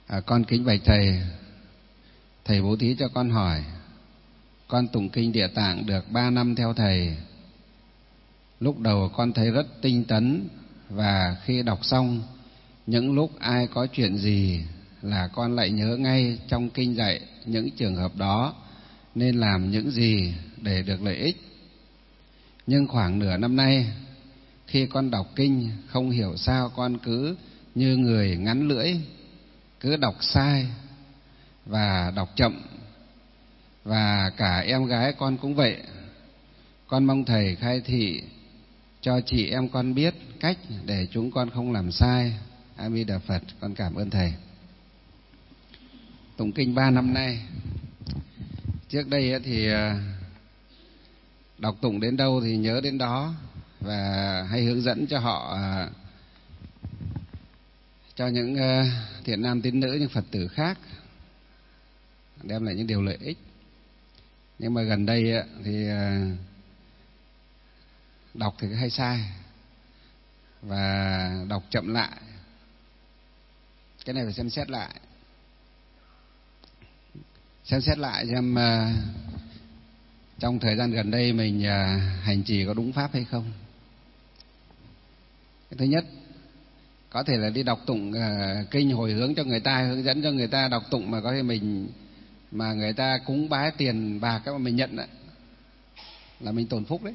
Con kính bạch thầy, thầy bố thí cho con hỏi. Con tụng kinh Địa Tạng được 3 năm theo thầy. Lúc đầu con thấy rất tinh tấn, và khi đọc xong, những lúc ai có chuyện gì là con lại nhớ ngay trong kinh dạy những trường hợp đó nên làm những gì để được lợi ích. Nhưng khoảng nửa năm nay, khi con đọc kinh, không hiểu sao con cứ như người ngắn lưỡi, cứ đọc sai và đọc chậm, và cả em gái con cũng vậy. Con mong thầy khai thị cho chị em con biết cách để chúng con không làm sai. A Di Đà Phật. Con cảm ơn thầy. Tụng kinh 3 năm nay. Trước đây thì đọc tụng đến đâu thì nhớ đến đó, và hay hướng dẫn cho họ, cho những thiện nam tín nữ, những Phật tử khác, đem lại những điều lợi ích. Nhưng mà gần đây thì đọc thì hay sai và đọc chậm lại. Cái này phải xem xét lại. Xem xét lại xem trong thời gian gần đây mình hành trì có đúng pháp hay không. Cái thứ nhất, có thể là đi đọc tụng kinh hồi hướng cho người ta, hướng dẫn cho người ta đọc tụng, mà có thể mình mà người ta cúng bái tiền bạc các mà mình nhận đấy, là mình tổn phúc đấy.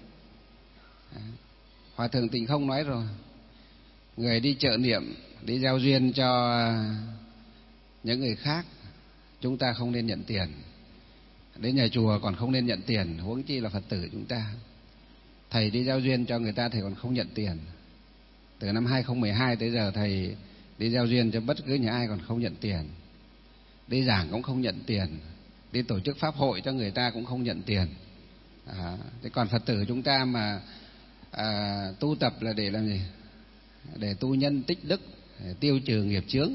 Hòa thượng Tịnh Không nói rồi, người đi trợ niệm, đi gieo duyên cho những người khác, chúng ta không nên nhận tiền. Đến nhà chùa còn không nên nhận tiền, huống chi là Phật tử chúng ta. Thầy đi gieo duyên cho người ta, thầy còn không nhận tiền. Từ năm 2012 tới giờ, thầy đi gieo duyên cho bất cứ nhà ai còn không nhận tiền. Đi giảng cũng không nhận tiền, đi tổ chức pháp hội cho người ta cũng không nhận tiền. Thế còn Phật tử chúng ta mà tu tập là để làm gì? Để tu nhân tích đức, để tiêu trừ nghiệp chướng,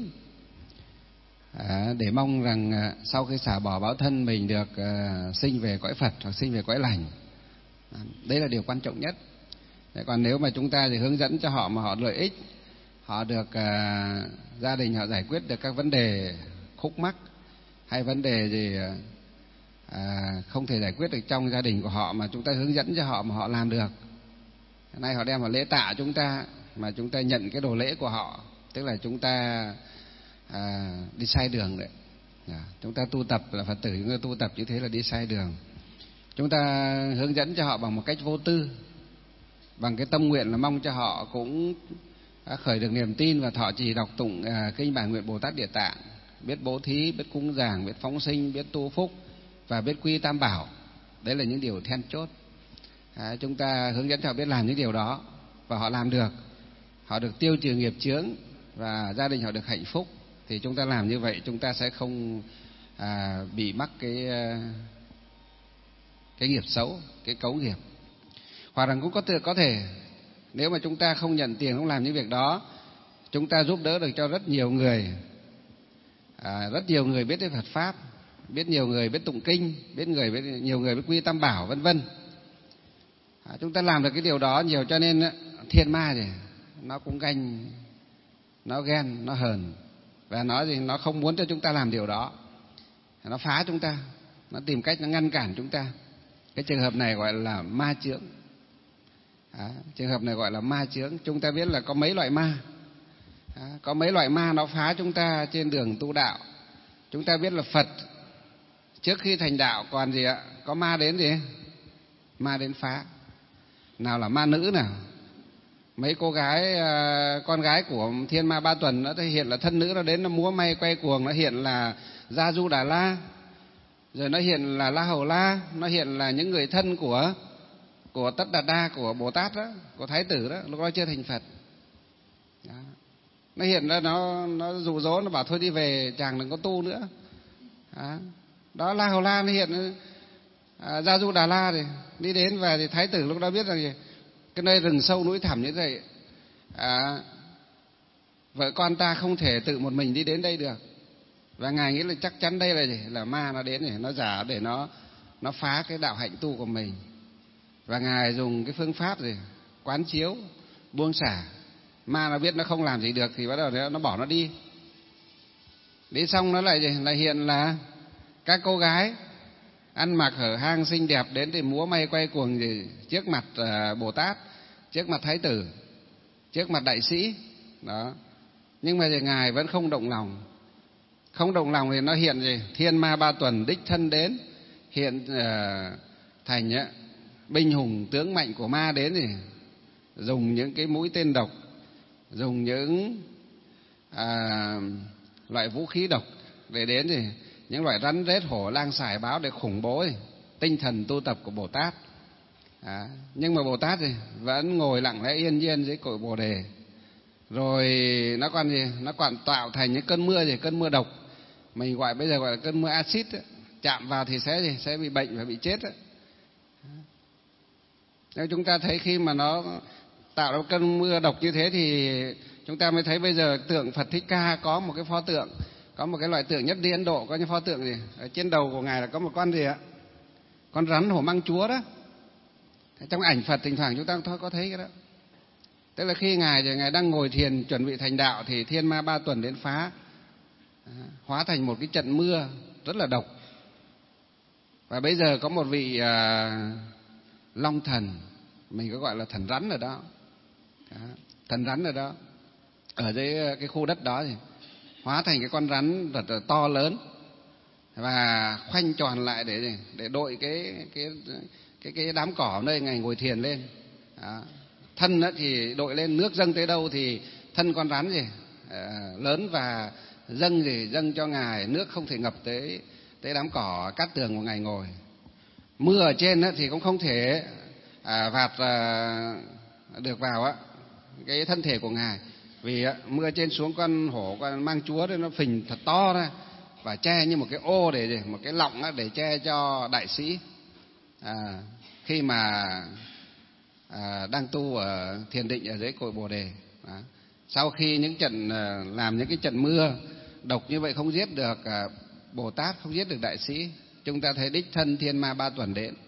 để mong rằng sau khi xả bỏ báo thân mình được sinh về cõi Phật hoặc sinh về cõi lành. Đấy là điều quan trọng nhất. Thế còn nếu mà chúng ta thì hướng dẫn cho họ mà họ lợi ích, họ được gia đình họ giải quyết được các vấn đề khúc mắc, hay vấn đề gì không thể giải quyết được trong gia đình của họ, mà chúng ta hướng dẫn cho họ mà họ làm được. Hôm nay họ đem vào lễ tạ chúng ta, mà chúng ta nhận cái đồ lễ của họ, tức là chúng ta đi sai đường đấy. Chúng ta tu tập là Phật tử, chúng ta tu tập như thế là đi sai đường. Chúng ta hướng dẫn cho họ bằng một cách vô tư, bằng cái tâm nguyện là mong cho họ cũng khởi được niềm tin và thọ trì đọc tụng kinh Bản Nguyện Bồ Tát Địa Tạng, biết bố thí, biết cúng dường, biết phóng sinh, biết tu phúc và biết quy tam bảo. Đấy là những điều then chốt. Chúng ta hướng dẫn cho họ biết làm những điều đó, và họ làm được, họ được tiêu trừ nghiệp chướng và gia đình họ được hạnh phúc, thì chúng ta làm như vậy chúng ta sẽ không bị mắc cái nghiệp xấu, cái cấu nghiệp. Hoặc rằng cũng có thể nếu mà chúng ta không nhận tiền, không làm những việc đó, chúng ta giúp đỡ được cho rất nhiều người, rất nhiều người biết đến Phật pháp, biết nhiều người biết tụng kinh, nhiều người biết quy tam bảo, vân vân. Chúng ta làm được cái điều đó nhiều, cho nên thiên ma thì nó cũng ganh, nó ghen, nó hờn, và nó không muốn cho chúng ta làm điều đó. Nó phá chúng ta, nó tìm cách nó ngăn cản chúng ta. Cái trường hợp này gọi là ma chướng. Trường hợp này gọi là ma chướng. Chúng ta biết là có mấy loại ma. Có mấy loại ma nó phá chúng ta trên đường tu đạo. Chúng ta biết là Phật trước khi thành đạo còn gì ạ? Có ma đến gì? Ma đến phá. Nào là ma nữ nào. Mấy cô gái, con gái của Thiên Ma Ba Tuần, nó thể hiện là thân nữ, nó đến nó múa may quay cuồng, nó hiện là Gia Du Đà La, rồi nó hiện là La Hầu La, nó hiện là những người thân của Tất Đạt Đa, của Bồ Tát đó, của Thái tử đó, lúc đó chưa thành Phật. Đó. Nó hiện ra, nó dụ dỗ, nó bảo thôi đi về, chàng đừng có tu nữa. Đó, La Hầu La nó hiện Gia Du Đà La, thì đi đến về thì Thái tử lúc đó biết rằng cái nơi rừng sâu núi thẳm như vậy, vợ con ta không thể tự một mình đi đến đây được, và ngài nghĩ là chắc chắn đây là gì? Là ma nó đến để nó giả, để nó phá cái đạo hạnh tu của mình. Và ngài dùng cái phương pháp gì? Quán chiếu, buông xả. Ma nó biết nó không làm gì được thì bắt đầu nó bỏ nó đi. Đi xong nó lại hiện là các cô gái ăn mặc hở hang xinh đẹp đến thì múa may quay cuồng gì trước mặt Bồ Tát, trước mặt Thái tử, trước mặt đại sĩ đó. Nhưng mà ngài vẫn không động lòng. Không động lòng thì nó hiện gì? Thiên ma ba tuần đích thân đến, hiện thành binh hùng tướng mạnh của ma đến thì dùng những cái mũi tên độc, dùng những loại vũ khí độc để đến thì những loại rắn rết hổ lang sải báo để khủng bố tinh thần tu tập của Bồ Tát. Nhưng mà Bồ Tát thì vẫn ngồi lặng lẽ yên nhiên dưới cội Bồ đề. Rồi nó còn gì? Nó còn tạo thành những cơn mưa gì? Cơn mưa độc. Mình bây giờ gọi là cơn mưa axit ấy. Chạm vào thì sẽ bị bệnh và bị chết ấy. Nếu chúng ta thấy khi mà nó tạo ra cơn mưa độc như thế thì chúng ta mới thấy bây giờ tượng Phật Thích Ca có một cái pho tượng, có một cái loại tượng nhất đi Ấn Độ, có những pho tượng gì? Ở trên đầu của ngài là có một con gì ạ? Con rắn hổ mang chúa đó. Trong ảnh Phật thỉnh thoảng chúng ta có thấy cái đó. Tức là khi ngài đang ngồi thiền chuẩn bị thành đạo thì thiên ma ba tuần đến phá, hóa thành một cái trận mưa rất là độc. Và bây giờ có một vị long thần, mình có gọi là thần rắn ở đó. Thần rắn ở đó, ở dưới cái khu đất đó thì hóa thành cái con rắn rất là to lớn và khoanh tròn lại để đội cái đám cỏ nơi ngài ngồi thiền lên. Đó. Thân thì đội lên, nước dâng tới đâu thì thân con rắn lớn và dâng cho ngài, nước không thể ngập tới đám cỏ cát tường của ngài ngồi. Mưa ở trên thì cũng không thể vạt được vào cái thân thể của ngài, vì mưa trên xuống con hổ, con mang chúa nó phình thật to ra và che như một cái ô một cái lọng để che cho đại sĩ khi mà đang tu ở thiền định ở dưới cội Bồ đề. Sau khi làm những cái trận mưa độc như vậy không giết được Bồ Tát, không giết được đại sĩ, chúng ta thấy đích thân thiên ma ba tuần đến.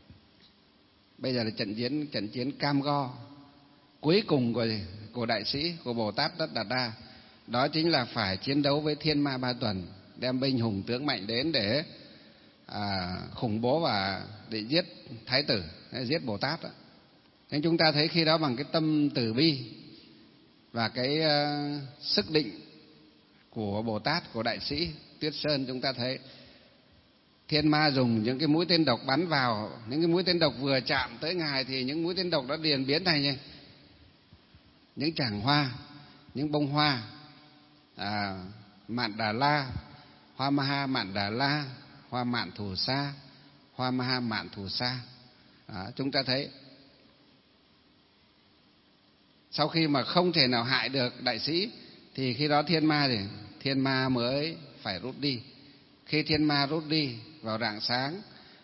Bây giờ là trận chiến cam go cuối cùng của đại sĩ, của Bồ Tát Tất Đạt Đa. Đó chính là phải chiến đấu với thiên ma ba tuần, đem binh hùng tướng mạnh đến để khủng bố và để giết Thái tử, giết Bồ Tát. Nên chúng ta thấy khi đó bằng cái tâm từ bi và cái sức định của Bồ Tát, của đại sĩ Tuyết Sơn, chúng ta thấy thiên ma dùng những cái mũi tên độc bắn vào. Những cái mũi tên độc vừa chạm tới ngài thì những mũi tên độc đó liền biến thành những tràng hoa, những bông hoa mạn đà la, hoa maha mạn đà la, hoa mạn thù sa, hoa maha mạn thù sa. Chúng ta thấy sau khi mà không thể nào hại được đại sĩ thì khi đó thiên ma mới phải rút đi. Khi thiên ma rút đi vào rạng sáng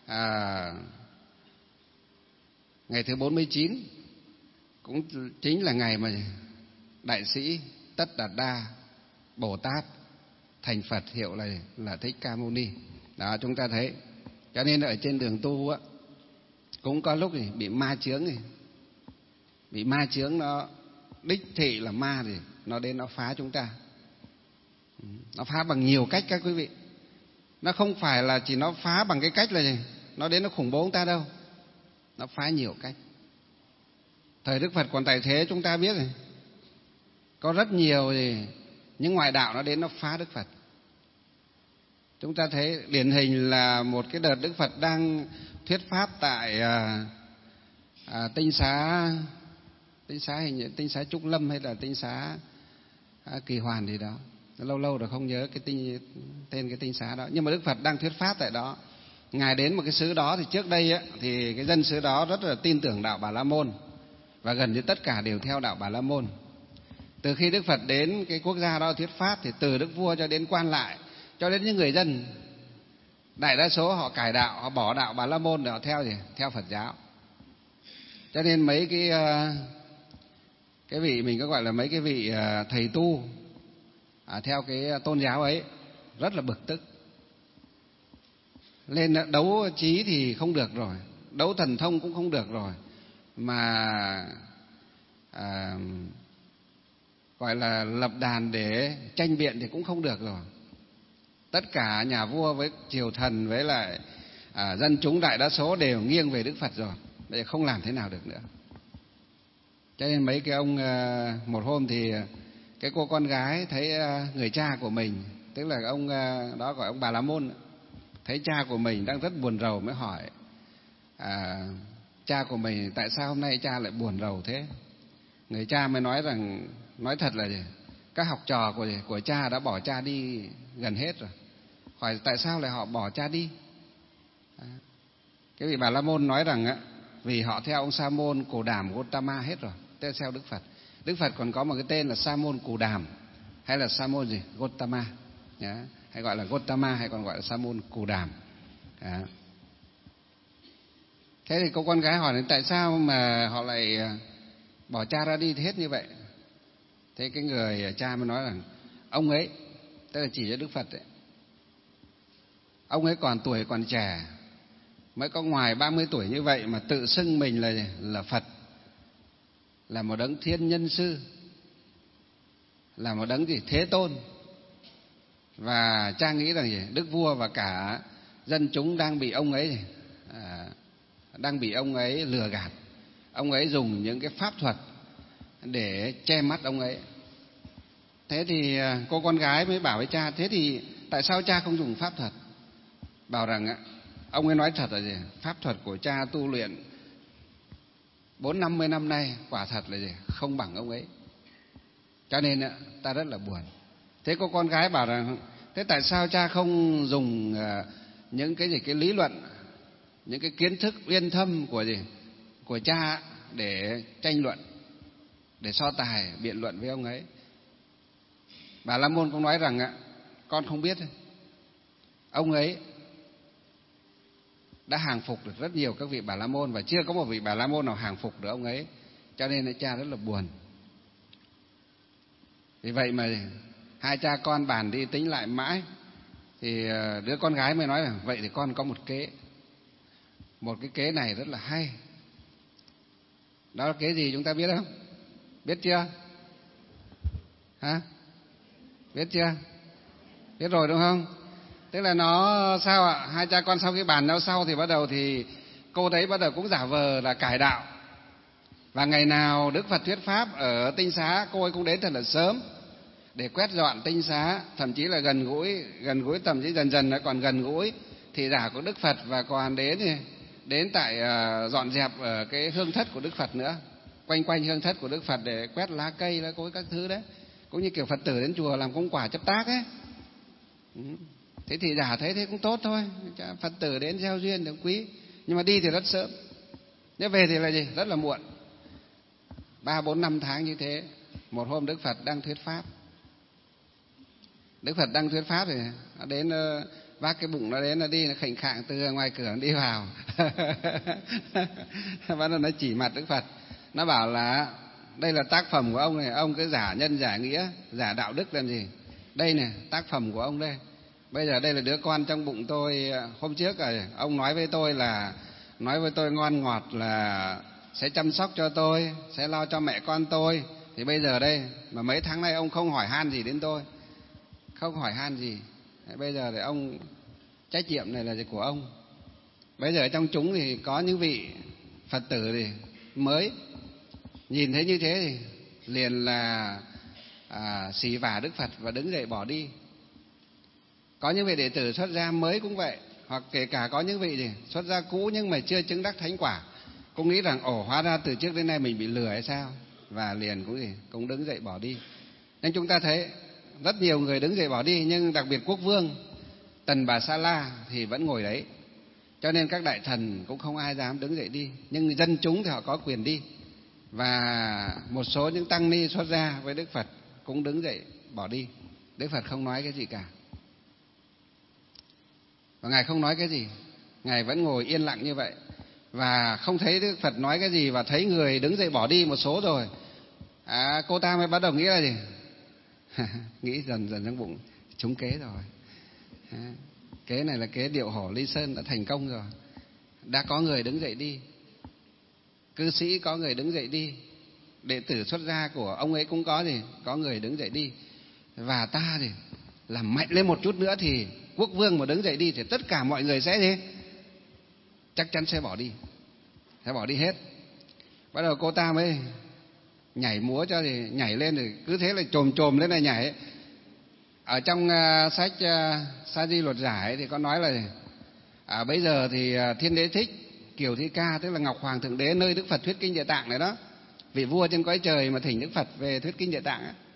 ngày thứ 49, cũng chính là ngày mà đại sĩ Tất Đạt Đa Bồ Tát thành Phật, hiệu là Thích Ca Mâu Ni. Đó, chúng ta thấy. Cho nên ở trên đường tu cũng có lúc bị ma chướng, bị ma chướng nó đích thị là ma thì nó đến nó phá chúng ta. Nó phá bằng nhiều cách các quý vị. Nó không phải là chỉ nó phá bằng cái cách là nó đến nó khủng bố chúng ta đâu. Nó phá nhiều cách. Thời Đức Phật còn tại thế chúng ta biết rồi, có rất nhiều những ngoại đạo nó đến nó phá Đức Phật. Chúng ta thấy điển hình là một cái đợt Đức Phật đang thuyết pháp tại tinh xá Trúc Lâm hay là tinh xá Kỳ Hoàn gì đó, lâu rồi không nhớ tên cái tinh xá đó. Nhưng mà Đức Phật đang thuyết pháp tại đó. Ngài đến một cái xứ đó thì trước đây thì cái dân xứ đó rất là tin tưởng đạo Bà La Môn và gần như tất cả đều theo đạo Bà La Môn. Từ khi Đức Phật đến cái quốc gia đó thuyết pháp thì từ đức vua cho đến quan lại cho đến những người dân, đại đa số họ cải đạo, họ bỏ đạo Bà La Môn để họ theo Phật giáo. Cho nên mấy cái vị mình có gọi là mấy cái vị thầy tu theo cái tôn giáo ấy rất là bực tức. Lên đấu trí thì không được rồi, đấu thần thông cũng không được rồi, mà gọi là lập đàn để tranh biện thì cũng không được rồi. Tất cả nhà vua với triều thần với lại dân chúng đại đa số đều nghiêng về Đức Phật rồi, bây giờ không làm thế nào được nữa. Cho nên mấy cái ông, một hôm thì cái cô con gái thấy người cha của mình, tức là ông đó gọi ông Bà La Môn, thấy cha của mình đang rất buồn rầu mới hỏi cha của mình tại sao hôm nay cha lại buồn rầu thế. Người cha mới nói rằng, nói thật là gì? Các học trò của cha đã bỏ cha đi gần hết rồi. Hỏi tại sao lại họ bỏ cha đi? Cái vị Bà La Môn nói rằng vì họ theo ông Sa môn Cồ Đàm Gotama hết rồi, theo Đức Phật. Đức Phật còn có một cái tên là Sa môn Cồ Đàm, hay là Sa môn gì Gotama, hay gọi là Gotama, hay còn gọi là Sa môn Cồ Đàm. Thế thì cô con gái hỏi tại sao mà họ lại bỏ cha ra đi hết như vậy. Thế cái người cha mới nói rằng ông ấy, tức là chỉ cho Đức Phật đấy, ông ấy còn tuổi còn trẻ, mới có ngoài 30 tuổi như vậy mà tự xưng mình là Phật, là một đấng thiên nhân sư, là một đấng gì thế tôn. Và cha nghĩ rằng gì? Đức vua và cả dân chúng đang bị ông ấy lừa gạt. Ông ấy dùng những cái pháp thuật để che mắt ông ấy. Thế thì cô con gái mới bảo với cha, thế thì tại sao cha không dùng pháp thuật? Bảo rằng ông ấy nói thật là gì? Pháp thuật của cha tu luyện 40-50 năm nay quả thật là gì? Không bằng ông ấy. Cho nên ta rất là buồn. Thế cô con gái bảo rằng thế tại sao cha không dùng những cái gì, cái lý luận, những cái kiến thức uyên thâm của cha để tranh luận, để so tài biện luận với ông ấy? Bà La Môn cũng nói rằng con không biết, ông ấy đã hàng phục được rất nhiều các vị Bà La Môn và chưa có một vị Bà La Môn nào hàng phục được ông ấy, cho nên cha rất là buồn. Vì vậy mà hai cha con bàn đi tính lại mãi, thì đứa con gái mới nói rằng vậy thì con có một kế, một cái kế này rất là hay. Đó là kế gì chúng ta biết không? Biết chưa? Hả? Biết chưa? Biết rồi đúng không? Tức là nó sao ạ? Hai cha con sau khi bàn nhau sau thì bắt đầu thì cô đấy bắt đầu cũng giả vờ là cải đạo. Và ngày nào Đức Phật thuyết pháp ở Tinh Xá, cô ấy cũng đến thật là sớm để quét dọn Tinh Xá, thậm chí là gần gũi thậm chí dần dần nó còn gần gũi thị giả của Đức Phật, và còn đến tại dọn dẹp ở cái hương thất của Đức Phật nữa, quanh hương thất của Đức Phật để quét lá cây, lá cối các thứ đấy, cũng như kiểu Phật tử đến chùa làm công quả chấp tác ấy. Thế thì giả thấy thế cũng tốt thôi, Phật tử đến gieo duyên được quý, nhưng mà đi thì rất sớm, nếu về thì là gì? Rất là muộn. 3-4-5 tháng như thế. Một hôm Đức Phật đang thuyết pháp, thì nó đến vác cái bụng nó đến, nó đi, nó khệnh khạng từ ngoài cửa đi vào. Bắt đầu nó chỉ mặt Đức Phật, nó bảo là đây là tác phẩm của ông này, ông cứ giả nhân giả nghĩa, giả đạo đức làm gì? Đây này, tác phẩm của ông đây. Bây giờ đây là đứa con trong bụng tôi. Hôm trước rồi ông nói với tôi ngon ngọt là sẽ chăm sóc cho tôi, sẽ lo cho mẹ con tôi. Thì bây giờ đây mà mấy tháng nay ông không hỏi han gì đến tôi, không hỏi han gì. Bây giờ thì ông, trách nhiệm này là của ông. Bây giờ trong chúng thì có những vị Phật tử thì mới nhìn thấy như thế thì liền là xỉ vả Đức Phật và đứng dậy bỏ đi. Có những vị đệ tử xuất gia mới cũng vậy, hoặc kể cả có những vị xuất gia cũ nhưng mà chưa chứng đắc thánh quả, cũng nghĩ rằng hóa ra từ trước đến nay mình bị lừa hay sao, và liền cũng đứng dậy bỏ đi. Nên chúng ta thấy rất nhiều người đứng dậy bỏ đi, nhưng đặc biệt quốc vương Tần Bà Sa La thì vẫn ngồi đấy. Cho nên các đại thần cũng không ai dám đứng dậy đi, nhưng dân chúng thì họ có quyền đi. Và một số những tăng ni xuất gia với Đức Phật cũng đứng dậy bỏ đi. Đức Phật không nói cái gì cả. Và Ngài không nói cái gì, Ngài vẫn ngồi yên lặng như vậy. Và không thấy Đức Phật nói cái gì, và thấy người đứng dậy bỏ đi một số rồi, cô ta mới bắt đầu nghĩ là gì? Nghĩ dần dần trong bụng, trúng kế rồi. Kế này là kế điệu hổ ly sơn đã thành công rồi. Đã có người đứng dậy đi, cư sĩ có người đứng dậy đi, đệ tử xuất gia của ông ấy cũng có người đứng dậy đi. Và ta làm mạnh lên một chút nữa thì quốc vương mà đứng dậy đi thì tất cả mọi người sẽ gì? Chắc chắn sẽ bỏ đi hết. Bắt đầu cô ta mới nhảy múa cho thì nhảy lên, thì cứ thế là chồm lên là nhảy. Ở trong sách Sa Di Luật Giải thì có nói là bây giờ thì Thiên Đế Thích Kiều Thi Ca, tức là Ngọc Hoàng Thượng Đế nơi Đức Phật thuyết kinh Địa Tạng này đó, vị vua trên cõi trời mà thỉnh Đức Phật về thuyết kinh Địa Tạng ấy.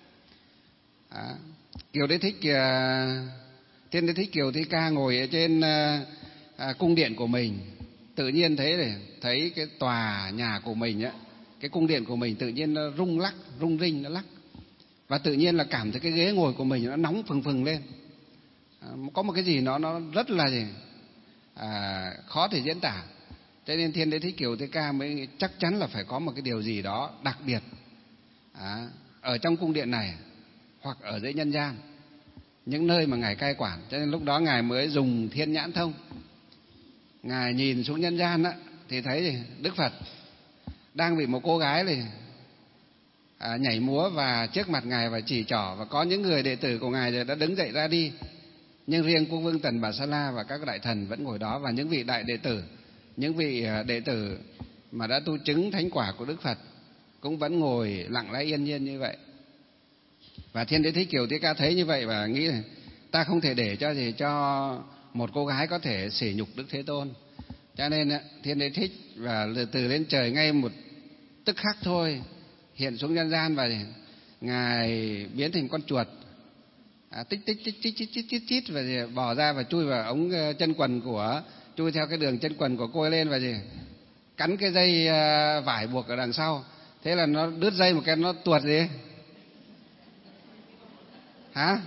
Thiên Đế Thích Kiều Thi Ca ngồi ở trên cung điện của mình, tự nhiên thấy cái tòa nhà của mình á, cái cung điện của mình tự nhiên nó rung rinh nó lắc, và tự nhiên là cảm thấy cái ghế ngồi của mình nó nóng phừng lên. Có một cái gì nó rất là khó thể diễn tả. Cho nên Thiên Đế Thích Kiều Thi Ca mới chắc chắn là phải có một cái điều gì đó đặc biệt ở trong cung điện này hoặc ở dưới nhân gian, những nơi mà Ngài cai quản. Cho nên lúc đó Ngài mới dùng thiên nhãn thông. Ngài nhìn xuống nhân gian á, thì thấy Đức Phật đang bị một cô gái này nhảy múa và trước mặt Ngài và chỉ trỏ, và có những người đệ tử của Ngài đã đứng dậy ra đi, nhưng riêng Quốc vương Tần Bà Sa La và các đại thần vẫn ngồi đó, và những vị đại đệ tử, những vị đệ tử mà đã tu chứng thánh quả của Đức Phật cũng vẫn ngồi lặng lẽ yên nhiên như vậy. Và Thiên Đế Thích Kiều Thi Ca thấy như vậy và nghĩ là ta không thể để cho một cô gái có thể sỉ nhục Đức Thế Tôn. Cho nên Thiên Đế Thích và từ lên trời ngay một tức khắc thôi hiện xuống nhân gian, và Ngài biến thành con chuột, tích chít và bò ra và chui vào ống chân quần chui theo cái đường chân quần của cô ấy lên, và cắn cái dây vải buộc ở đằng sau. Thế là nó đứt dây một cái, nó tuột gì hả?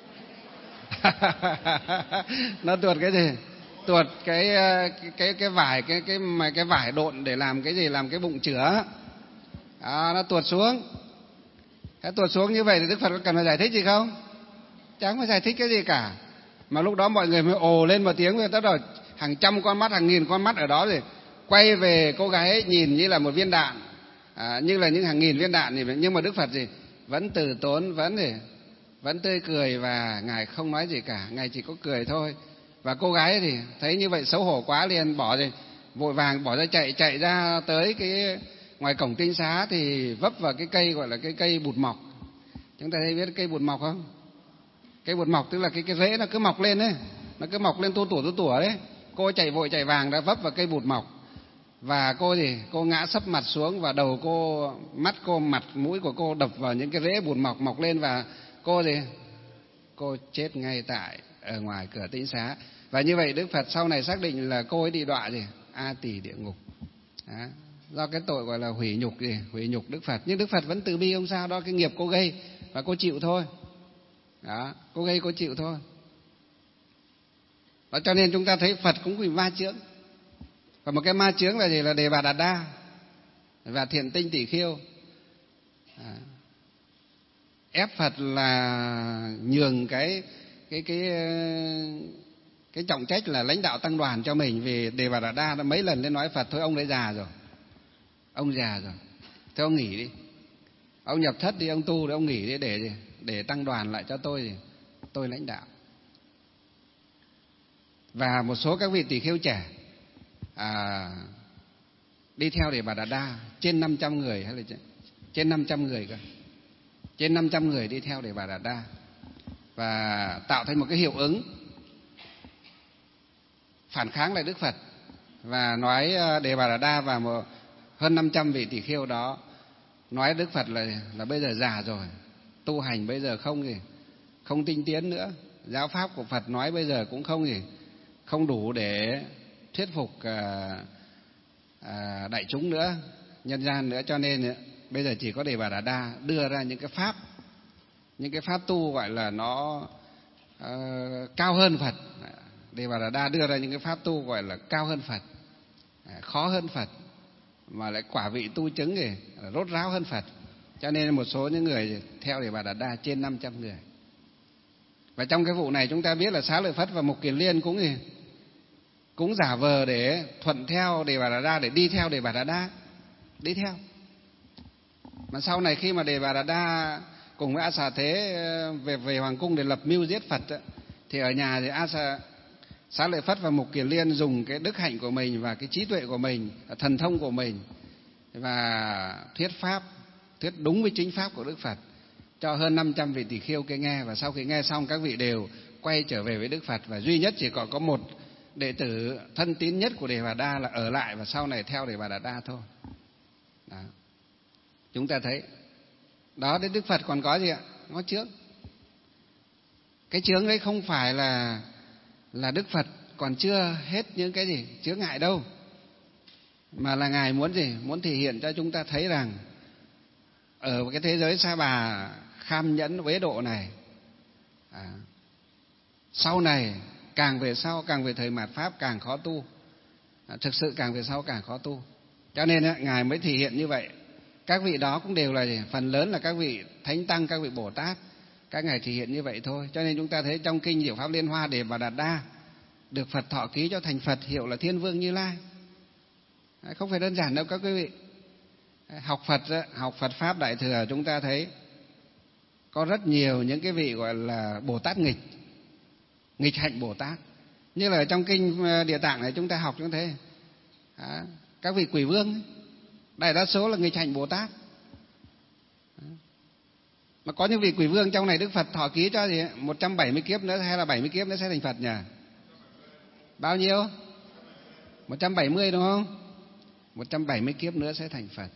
Nó tuột cái gì? Tuột cái vải, cái vải độn để làm cái gì? Làm cái bụng chứa. Nó tuột xuống. Thế tuột xuống như vậy thì Đức Phật có cần phải giải thích gì không? Chẳng phải giải thích cái gì cả. Mà lúc đó mọi người mới ồ lên một tiếng, tất rồi hàng trăm con mắt, hàng nghìn con mắt ở đó rồi quay về cô gái ấy, nhìn như là một viên đạn, như là những hàng nghìn viên đạn. Nhưng mà Đức Phật vẫn từ tốn, vẫn tươi cười, và Ngài không nói gì cả, Ngài chỉ có cười thôi. Và cô gái thì thấy như vậy xấu hổ quá, liền vội vàng bỏ ra, chạy ra tới cái ngoài cổng tinh xá, thì vấp vào cái cây gọi là cái cây bụt mọc. Chúng ta thấy biết cây bụt mọc không? Cây bụt mọc tức là cái rễ nó cứ mọc lên đấy, nó cứ mọc lên tua tủa đấy. Cô chạy vội chạy vàng đã vấp vào cây bụt mọc, và cô ngã sấp mặt xuống, và đầu cô, mắt cô, mặt mũi của cô đập vào những cái rễ bụt mọc lên, và cô chết ngay tại ở ngoài cửa tĩnh xá. Và như vậy Đức Phật sau này xác định là cô ấy đi đọa A Tỳ địa ngục. Do cái tội gọi là hủy nhục Đức Phật. Nhưng Đức Phật vẫn từ bi, không sao, đó cái nghiệp cô gây và cô chịu thôi. Cô gây cô chịu thôi. Đó, cho nên chúng ta thấy Phật cũng bị ma chướng. Và một cái ma chướng là gì? Là Đề Bà Đạt Đa và Thiện Tinh Tỷ Khiêu. Ép Phật là nhường cái trọng trách là lãnh đạo tăng đoàn cho mình. Vì Đề Bà Đạt Đa đã mấy lần lên nói Phật: thôi ông đấy già rồi, thôi ông nghỉ đi, ông nhập thất đi, ông tu đi, ông nghỉ đi để tăng đoàn lại cho tôi lãnh đạo. Và một số các vị tỷ khưu trẻ đi theo Đề Bà Đạt Đa trên 500 người, hay là trên 500 người cơ, trên 500 người đi theo Đề Bà Đạt Đa, và tạo thành một cái hiệu ứng phản kháng lại Đức Phật, và nói Đề Bà Đạt Đa và hơn 500 vị tỷ khưu đó nói Đức Phật là bây giờ già rồi, tu hành bây giờ không tinh tiến nữa, giáo pháp của Phật nói bây giờ cũng không đủ để thuyết phục đại chúng nữa, nhân gian nữa, cho nên bây giờ chỉ có Đề Bà Đạt Đa đưa ra những cái pháp tu gọi là nó cao hơn Phật. Đề Bà Đạt Đa đưa ra những cái pháp tu gọi là cao hơn Phật, khó hơn Phật, mà lại quả vị tu chứng thì rốt ráo hơn Phật. Cho nên một số những người theo Đề Bà Đạt Đa trên 500 người. Và trong cái vụ này chúng ta biết là Xá Lợi Phất và Mục Kiền Liên cũng giả vờ để thuận theo Đề Bà Đạt Đa, để đi theo Đề Bà Đạt Đa, đi theo. Mà sau này khi mà Đề Bà Đạt Đa cùng với A Xà Thế về hoàng cung để lập mưu giết Phật, Thì ở nhà thì Xá Lợi Phất và Mục Kiền Liên dùng cái đức hạnh của mình và cái trí tuệ của mình, thần thông của mình và thuyết pháp, thuyết đúng với chính pháp của Đức Phật cho hơn 500 vị tỳ kheo kia nghe. Và sau khi nghe xong, các vị đều quay trở về với Đức Phật, và duy nhất chỉ có một đệ tử thân tín nhất của Đề Bà Đa là ở lại và sau này theo Đề Bà Đạt Đa thôi. Đó. Chúng ta thấy đó, đến Đức Phật còn có gì ạ? Có chướng. Cái chướng đấy không phải là Đức Phật còn chưa hết những cái gì chướng ngại đâu, mà là Ngài muốn gì? Muốn thể hiện cho chúng ta thấy rằng ở cái thế giới Sa Bà kham nhẫn uế độ này, sau này càng về sau, càng về thời mạt Pháp càng khó tu, thực sự càng về sau càng khó tu. Cho nên Ngài mới thể hiện như vậy. Các vị đó cũng đều là gì? Phần lớn là các vị Thánh Tăng, các vị Bồ Tát, các Ngài thể hiện như vậy thôi. Cho nên chúng ta thấy trong Kinh Diệu Pháp Liên Hoa, Đề Bà Đạt Đa được Phật thọ ký cho thành Phật, hiệu là Thiên Vương Như Lai. Không phải đơn giản đâu các quý vị. Học Phật Pháp Đại Thừa, chúng ta thấy có rất nhiều những cái vị gọi là Bồ Tát nghịch hạnh Bồ Tát. Như là trong Kinh Địa Tạng này chúng ta học như thế, các vị Quỷ Vương ấy, đại đa số là nghịch hạnh Bồ Tát. Mà có những vị Quỷ Vương trong này Đức Phật thọ ký cho gì? 170 kiếp nữa hay là 70 kiếp nữa sẽ thành Phật nhỉ? Bao nhiêu? 170 đúng không? 170 kiếp nữa sẽ thành Phật.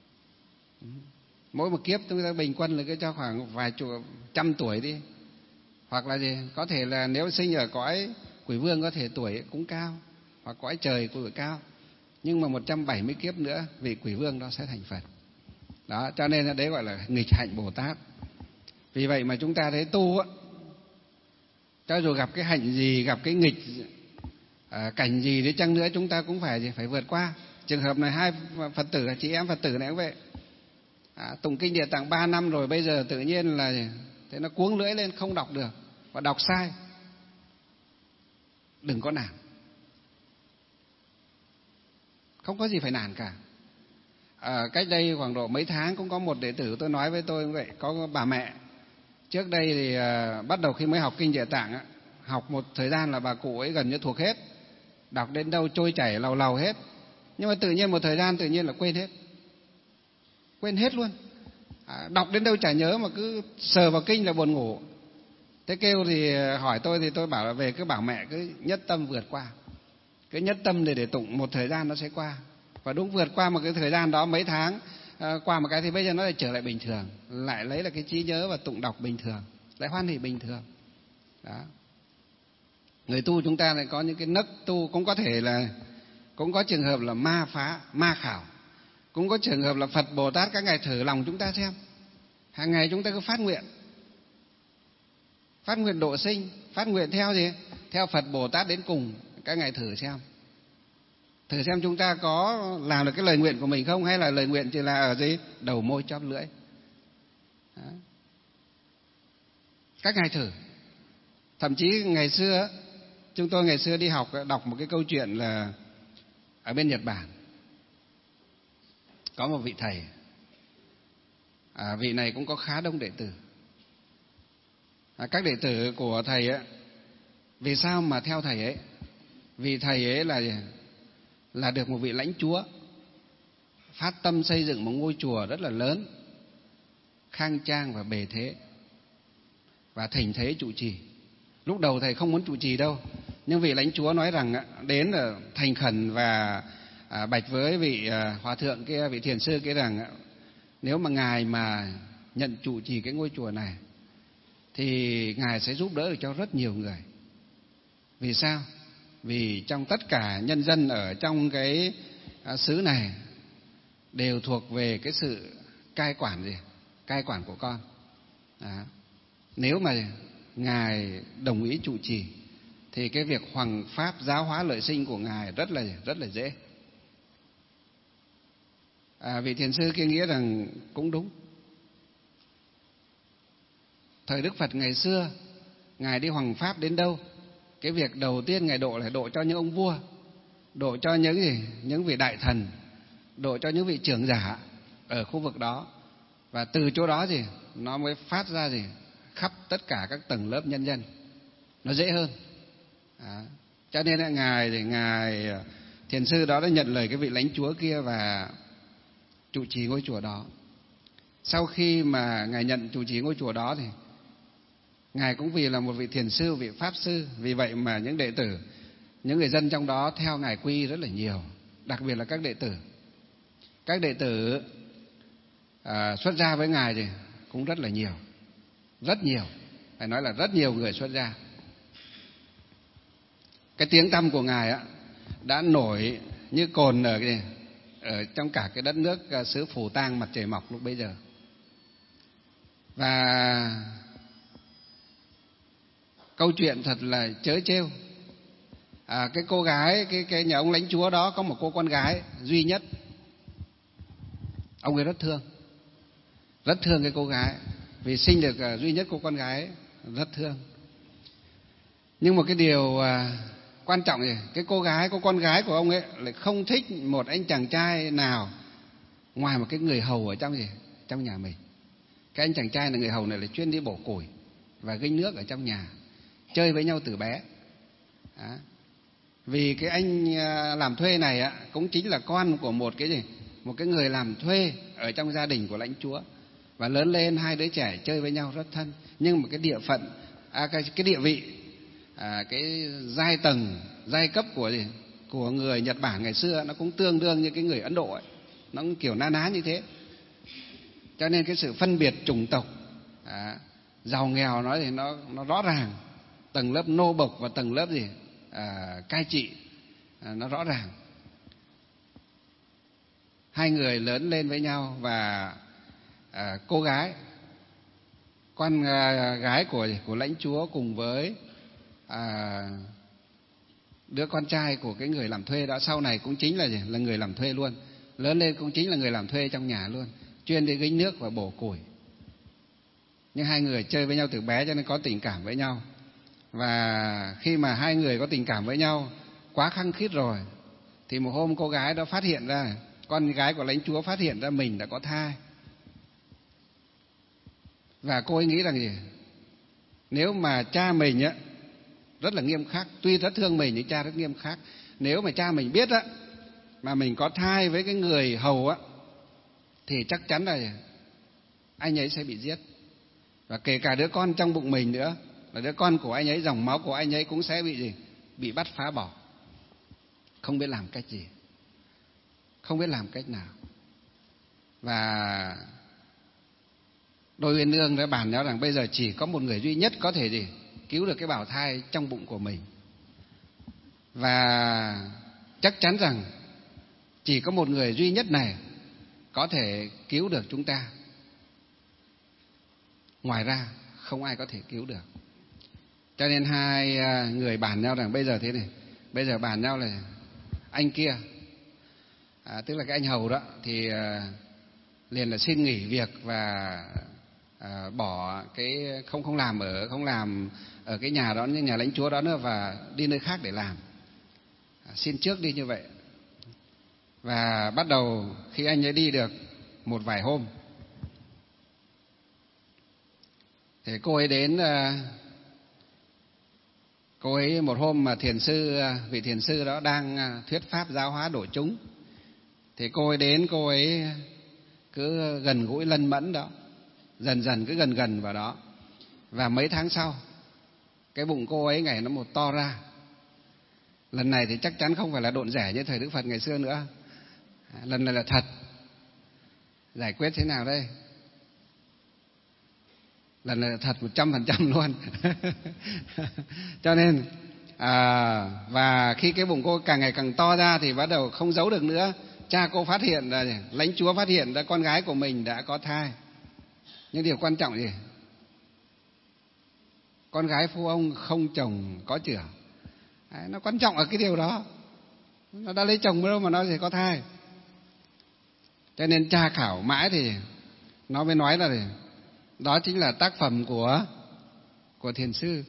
Mỗi một kiếp chúng ta bình quân là cứ cho khoảng vài trăm tuổi đi. Hoặc là gì? Có thể là nếu sinh ở cõi Quỷ Vương có thể tuổi cũng cao, hoặc cõi trời tuổi cao. Nhưng mà 170 kiếp nữa vị Quỷ Vương đó sẽ thành Phật. Đó, cho nên đấy gọi là nghịch hạnh Bồ Tát. Vì vậy mà chúng ta thấy tu á, cho dù gặp cái hạnh gì, gặp cái nghịch cảnh gì đi chăng nữa, chúng ta cũng phải vượt qua. Trường hợp này hai Phật tử, chị em Phật tử này cũng vậy. Tụng Kinh Địa Tạng 3 năm rồi, bây giờ tự nhiên là thế nó cuống lưỡi lên không đọc được và đọc sai. Đừng có nản, không có gì phải nản cả. Cách đây khoảng độ mấy tháng cũng có một đệ tử tôi nói với tôi như vậy. Có bà mẹ trước đây thì bắt đầu khi mới học Kinh Địa Tạng, học một thời gian là bà cụ ấy gần như thuộc hết, đọc đến đâu trôi chảy lầu lầu hết. Nhưng mà tự nhiên một thời gian tự nhiên là quên hết luôn. Đọc đến đâu chả nhớ, mà cứ sờ vào kinh là buồn ngủ. Thế kêu thì hỏi tôi, thì tôi bảo là về cứ bảo mẹ cứ nhất tâm vượt qua, cứ nhất tâm để tụng một thời gian nó sẽ qua. Và đúng vượt qua một cái thời gian đó, mấy tháng qua một cái thì bây giờ nó lại trở lại bình thường, lại lấy là cái trí nhớ và tụng đọc bình thường, lại hoan hỷ bình thường. Đó. Người tu chúng ta lại có những cái nấc tu, cũng có thể là cũng có trường hợp là ma phá, ma khảo, cũng có trường hợp là Phật Bồ Tát các ngài thử lòng chúng ta xem. Hàng ngày chúng ta cứ phát nguyện độ sinh, phát nguyện theo gì? Theo Phật Bồ Tát đến cùng. Các ngài thử xem chúng ta có làm được cái lời nguyện của mình không, hay là lời nguyện chỉ là ở dưới đầu môi chóp lưỡi. Đó. Các ngài thử. Thậm chí ngày xưa chúng tôi ngày xưa đi học đọc một cái câu chuyện là ở bên Nhật Bản có một vị thầy, vị này cũng có khá đông đệ tử. Các đệ tử của thầy ấy, vì sao mà theo thầy ấy? Vì thầy ấy là được một vị lãnh chúa phát tâm xây dựng một ngôi chùa rất là lớn, khang trang và bề thế, và thỉnh thế trụ trì. Lúc đầu thầy không muốn trụ trì đâu, nhưng vị lãnh chúa nói rằng đến là thành khẩn và bạch với vị hòa thượng kia, vị thiền sư kia rằng nếu mà ngài mà nhận trụ trì cái ngôi chùa này thì ngài sẽ giúp đỡ được cho rất nhiều người. Vì sao? Vì trong tất cả nhân dân ở trong cái xứ này đều thuộc về cái sự cai quản của con. Nếu mà ngài đồng ý trụ trì thì cái việc hoằng pháp giáo hóa lợi sinh của ngài rất là dễ. Vị thiền sư kia nghĩ rằng cũng đúng. Thời Đức Phật ngày xưa, ngài đi hoằng pháp đến đâu, cái việc đầu tiên ngài độ là độ cho những ông vua, độ cho những vị đại thần, độ cho những vị trưởng giả ở khu vực đó, và từ chỗ đó nó mới phát ra khắp tất cả các tầng lớp nhân dân. nó dễ hơn. Cho nên là ngài thiền sư đó đã nhận lời cái vị lãnh chúa kia và trụ trì ngôi chùa đó. Sau khi mà ngài nhận trụ trì ngôi chùa đó thì ngài cũng vì là một vị thiền sư, vị pháp sư, vì vậy mà những đệ tử, những người dân trong đó theo ngài quy y rất là nhiều, đặc biệt là các đệ tử. Các đệ tử xuất gia với ngài thì cũng rất là nhiều, rất nhiều, phải nói là rất nhiều người xuất gia. Cái tiếng tăm của ngài đã nổi như cồn ở trong cả cái đất nước xứ Phù Tang mặt trời mọc lúc bấy giờ. Và câu chuyện thật là trớ trêu. Cái cô gái, cái nhà ông lãnh chúa đó có một cô con gái duy nhất. Ông ấy rất thương cái cô gái, vì sinh được duy nhất cô con gái, rất thương. Nhưng một cái điều quan trọng là cái cô con gái của ông ấy lại không thích một anh chàng trai nào ngoài một cái người hầu ở trong nhà mình. Cái anh chàng trai là người hầu này là chuyên đi bổ củi và gánh nước ở trong nhà, chơi với nhau từ bé. Vì cái anh làm thuê này cũng chính là con của một cái người làm thuê ở trong gia đình của lãnh chúa, và lớn lên hai đứa trẻ chơi với nhau rất thân. Nhưng mà cái địa phận, cái địa vị, cái giai cấp của người Nhật Bản ngày xưa nó cũng tương đương như cái người Ấn Độ ấy, nó cũng kiểu na ná như thế. Cho nên cái sự phân biệt chủng tộc, giàu nghèo nói thì nó rõ ràng, tầng lớp nô bộc và tầng lớp cai trị, nó rõ ràng. Hai người lớn lên với nhau và cô gái, con gái của lãnh chúa cùng với đứa con trai của cái người làm thuê đó, sau này cũng chính là người làm thuê luôn, lớn lên cũng chính là người làm thuê trong nhà luôn, chuyên đi gánh nước và bổ củi. Nhưng hai người chơi với nhau từ bé cho nên có tình cảm với nhau. Và khi mà hai người có tình cảm với nhau quá khăng khít rồi thì một hôm cô gái đó phát hiện ra, con gái của lãnh chúa phát hiện ra mình đã có thai. Và cô ấy nghĩ rằng nếu mà cha mình rất là nghiêm khắc, tuy rất thương mình nhưng cha rất nghiêm khắc, nếu mà cha mình biết mà mình có thai với cái người hầu thì chắc chắn là anh ấy sẽ bị giết, và kể cả đứa con trong bụng mình nữa, là đứa con của anh ấy, dòng máu của anh ấy cũng sẽ bị bắt phá bỏ. Không biết làm cách gì, không biết làm cách nào. Và đôi uyên ương đã bàn nhau rằng bây giờ chỉ có một người duy nhất có thể cứu được cái bào thai trong bụng của mình, và chắc chắn rằng chỉ có một người duy nhất này có thể cứu được chúng ta, ngoài ra không ai có thể cứu được. Cho nên hai người bàn nhau rằng bây giờ thế này, bây giờ bàn nhau là anh kia, tức là cái anh hầu đó, thì liền là xin nghỉ việc và bỏ cái không làm ở cái nhà đó, nhà lãnh chúa đó nữa, và đi nơi khác để làm, xin trước đi như vậy. Và bắt đầu khi anh ấy đi được một vài hôm thì cô ấy đến, cô ấy một hôm mà vị thiền sư đó đang thuyết pháp giáo hóa độ chúng, thì cô ấy đến, cô ấy cứ gần gũi lân mẫn đó, dần dần cứ gần vào đó. Và mấy tháng sau, cái bụng cô ấy ngày nó một to ra. Lần này thì chắc chắn không phải là độn rẻ như thời Đức Phật ngày xưa nữa, lần này là thật. Giải quyết thế nào đây? Lần này là thật 100% luôn. Cho nên và khi cái bụng cô càng ngày càng to ra thì bắt đầu không giấu được nữa. Cha cô phát hiện ra, lãnh chúa phát hiện ra con gái của mình đã có thai. Nhưng điều quan trọng gì? Con gái phu ông không chồng có chửa. Đấy, nó quan trọng ở cái điều đó. Nó đã lấy chồng đâu mà nó sẽ có thai. Cho nên tra khảo mãi thì nó mới nói là đó chính là tác phẩm của thiền sư.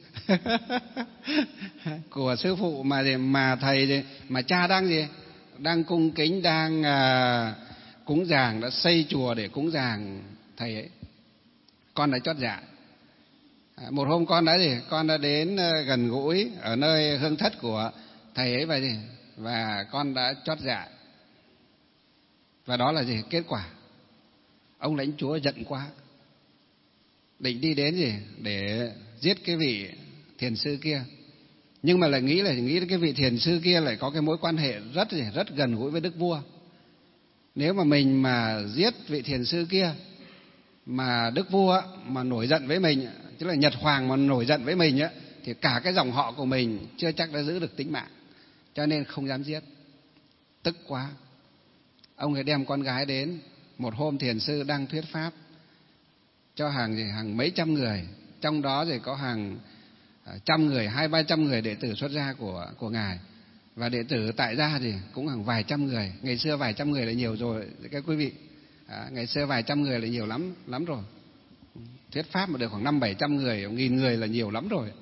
Của sư phụ mà thầy, mà cha đang cung kính, đang cúng dường, đã xây chùa để cúng dường thầy ấy. Con đã chót dạ. Một hôm con đã gì? Con đã đến gần gũi ở nơi hương thất của thầy ấy và con đã chót dạ. Và đó là gì? Kết quả. Ông lãnh chúa giận quá, định đi đến để giết cái vị thiền sư kia. Nhưng mà lại nghĩ đến cái vị thiền sư kia lại có cái mối quan hệ rất gần gũi với đức vua. Nếu mà mình mà giết vị thiền sư kia mà đức vua mà nổi giận với mình, tức là Nhật Hoàng mà nổi giận với mình thì cả cái dòng họ của mình chưa chắc đã giữ được tính mạng. Cho nên không dám giết. Tức quá, ông ấy đem con gái đến. Một hôm thiền sư đang thuyết pháp cho hàng mấy trăm người, trong đó thì có hàng trăm người, 200-300 người đệ tử xuất gia của ngài, và đệ tử tại gia thì cũng hàng vài trăm người. Ngày xưa vài trăm người là nhiều rồi các quý vị. Ngày xưa vài trăm người là nhiều lắm rồi. Thuyết pháp mà được khoảng 500-700 người, 1000 người là nhiều lắm rồi.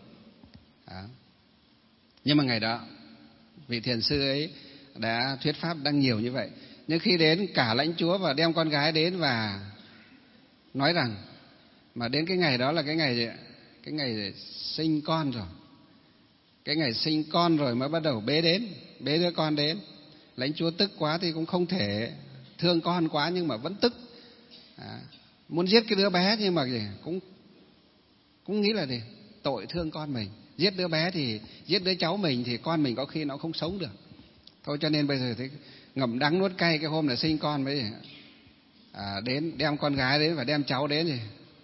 Nhưng mà ngày đó vị thiền sư ấy đã thuyết pháp đang nhiều như vậy. Nhưng khi đến cả lãnh chúa và đem con gái đến và nói rằng mà đến cái ngày đó là cái ngày sinh con rồi. Cái ngày sinh con rồi mới bắt đầu bế đứa con đến. Lãnh chúa tức quá thì cũng không thể, thương con quá nhưng mà vẫn tức. Muốn giết cái đứa bé nhưng mà cũng nghĩ là tội thương con mình. Giết đứa bé thì giết đứa cháu mình thì con mình có khi nó không sống được. Thôi cho nên bây giờ thì ngậm đắng nuốt cay, cái hôm là sinh con mới đến đem con gái đến và đem cháu đến thì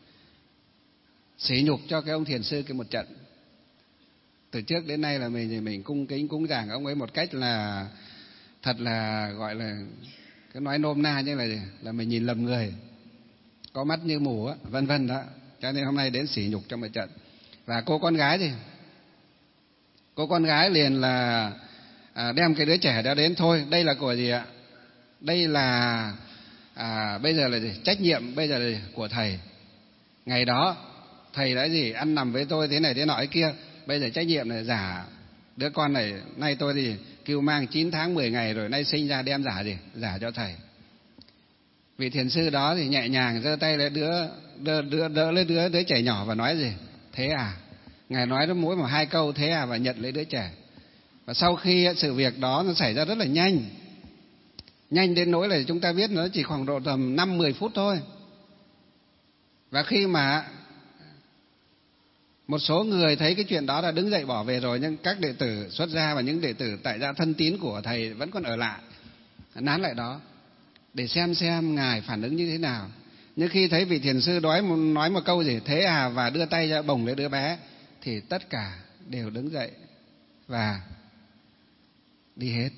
sỉ nhục cho cái ông thiền sư kia một trận. Từ trước đến nay là mình cung kính cúng dường ông ấy một cách là thật là gọi là cái nói nôm na như là mình nhìn lầm người, có mắt như mù vân vân đó. Cho nên hôm nay đến sỉ nhục trong một trận. Và cô con gái liền là đem cái đứa trẻ đó đến. Thôi đây là của gì ạ? Đây là bây giờ là gì? Trách nhiệm bây giờ là của thầy. Ngày đó thầy đã ăn nằm với tôi thế này thế nọ ấy kia. Bây giờ trách nhiệm là giả đứa con này. Nay tôi thì cưu mang 9 tháng 10 ngày rồi, nay sinh ra đem giả cho thầy. Vị thiền sư đó thì nhẹ nhàng giơ tay lấy đỡ lấy đứa trẻ nhỏ và nói gì? Thế à? Ngài nói nó mỗi một 2 câu thế à, và nhận lấy đứa trẻ. Và sau khi sự việc đó nó xảy ra rất là nhanh đến nỗi là chúng ta biết nó chỉ khoảng độ tầm 5-10 phút thôi. Và khi mà một số người thấy cái chuyện đó đã đứng dậy bỏ về rồi, nhưng các đệ tử xuất gia và những đệ tử tại gia thân tín của thầy vẫn còn ở lại, nán lại đó để xem ngài phản ứng như thế nào. Nhưng khi thấy vị thiền sư nói một câu gì thế à và đưa tay ra bồng lấy đứa bé thì tất cả đều đứng dậy và đi hết.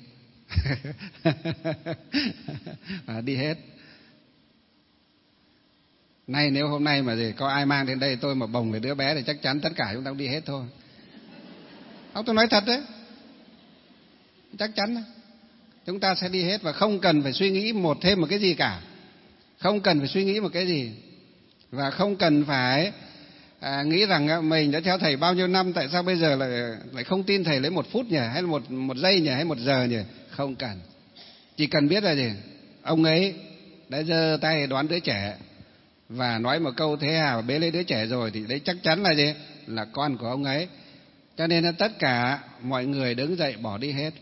Đi hết. Nay nếu hôm nay mà có ai mang đến đây tôi mà bồng lấy đứa bé thì chắc chắn tất cả chúng ta cũng đi hết thôi. Tôi nói thật đấy, chắc chắn đấy. Chúng ta sẽ đi hết và không cần phải suy nghĩ thêm một cái gì cả. Không cần phải suy nghĩ một cái gì. Và không cần phải nghĩ rằng mình đã theo thầy bao nhiêu năm, tại sao bây giờ lại không tin thầy lấy 1 phút nhỉ, hay một giây nhỉ, hay 1 giờ nhỉ. Không cần. Chỉ cần biết là gì? Ông ấy đã giơ tay đoán đứa trẻ và nói một câu thế à và bế lấy đứa trẻ rồi thì đấy chắc chắn là gì? Là con của ông ấy. Cho nên là tất cả mọi người đứng dậy bỏ đi hết.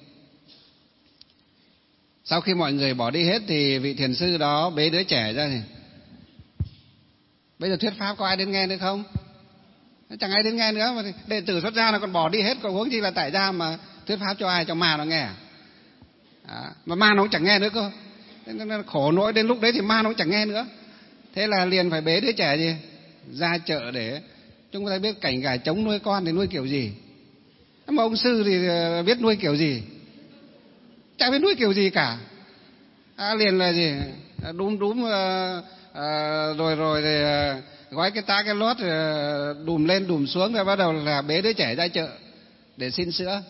Sau khi mọi người bỏ đi hết thì vị thiền sư đó bế đứa trẻ ra thì bây giờ thuyết pháp có ai đến nghe nữa không? Chẳng ai đến nghe nữa. Mà đệ tử xuất gia là còn bỏ đi hết, còn huống chi là tại gia mà thuyết pháp cho ai? Cho ma nó nghe. Mà ma nó cũng chẳng nghe nữa cơ. Nên khổ nỗi đến lúc đấy thì ma nó cũng chẳng nghe nữa. Thế là liền phải bế đứa trẻ ra chợ để chúng ta biết cảnh gà trống nuôi con thì nuôi kiểu gì. Mà ông sư thì biết nuôi kiểu gì? Chẳng biết nuôi kiểu gì cả. Liền là gì? Đúm rồi thì gói cái tá cái lót đùm lên đùm xuống, rồi bắt đầu là bế đứa trẻ ra chợ để xin sữa.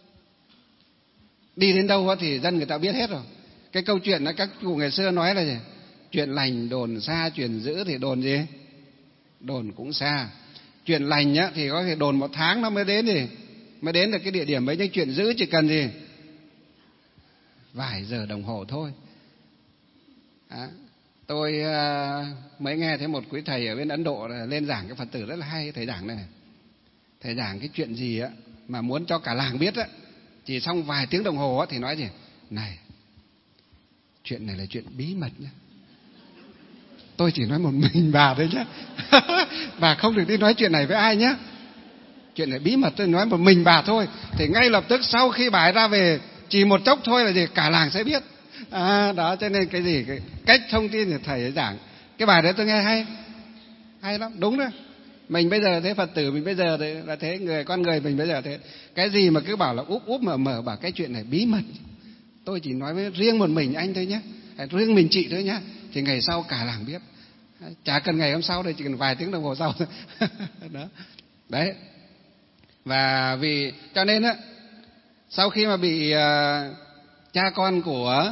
Đi đến đâu thì dân người ta biết hết rồi. Cái câu chuyện đó các cụ ngày xưa nói là gì? Chuyện lành đồn xa, chuyện dữ thì đồn gì? Đồn cũng xa. Chuyện lành thì có thể đồn 1 tháng nó mới đến được cái địa điểm ấy, nhưng chuyện dữ chỉ cần gì? Vài giờ đồng hồ thôi. Tôi mới nghe thấy một quý thầy ở bên Ấn Độ lên giảng cái Phật tử rất là hay. Thầy giảng này, thầy giảng cái chuyện gì á mà muốn cho cả làng biết á, chỉ xong vài tiếng đồng hồ á thì nói gì này, chuyện này là chuyện bí mật nhá, tôi chỉ nói một mình bà thôi nhá. Bà không được đi nói chuyện này với ai nhá, chuyện này bí mật, tôi nói một mình bà thôi. Thì ngay lập tức sau khi bà ấy ra về, chỉ một chốc thôi là gì cả làng sẽ biết. Đó, cho nên cái gì cái cách thông tin thì thầy ấy giảng cái bài đấy tôi nghe hay lắm, đúng đó. Mình bây giờ thế, Phật tử mình bây giờ thế là thế, con người mình bây giờ thế, cái gì mà cứ bảo là úp mở bảo cái chuyện này bí mật, tôi chỉ nói với riêng một mình anh thôi nhé, riêng mình chị thôi nhé, thì ngày sau cả làng biết. Chả cần ngày hôm sau đây, chỉ cần vài tiếng đồng hồ sau thôi. Đó, đấy. Và vì cho nên á, sau khi mà bị cha con của